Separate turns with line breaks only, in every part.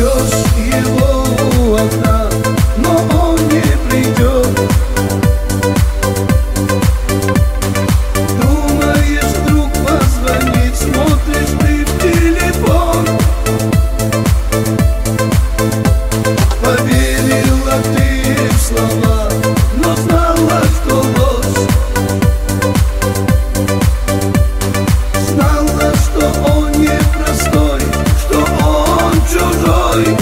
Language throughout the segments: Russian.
ждешь его у окна, но он не придет. Думаешь, вдруг позвонит, смотришь ты в телефон. Поверила ты в слова, но знала, что ложь. Знала, что он непростой, что он чужой.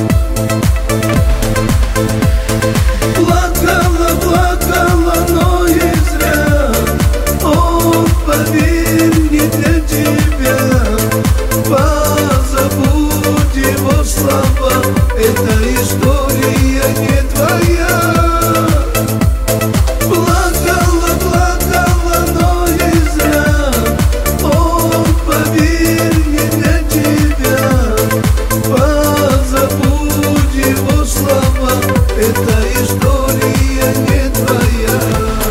Плакала, плакала, но и зря. Он, поверь, не для тебя. Позабудь его слова, эта история не твоя. Плакала, плакала, но и зря. Он, поверь, не для тебя. Позабудь его слова, эта история не твоя.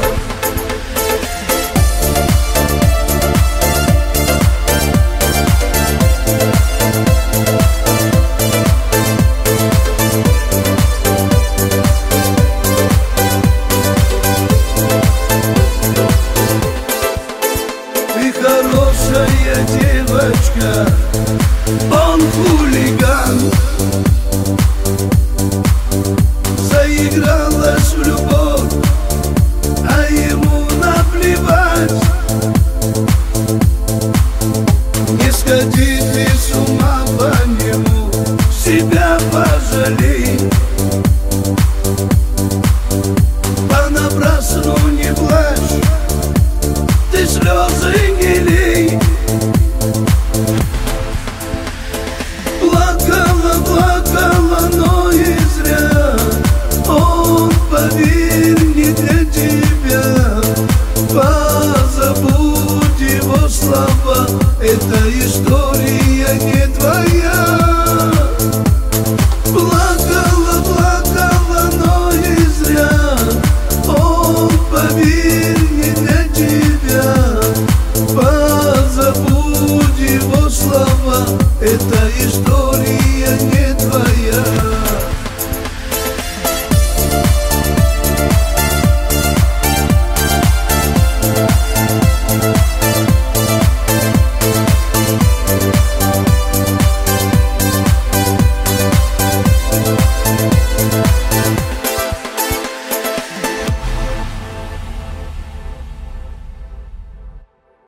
Ты хорошая девочка, он хулиган. Заигралась в любовь, а ему наплевать. Не сходи ты с ума по нему, себя пожалей.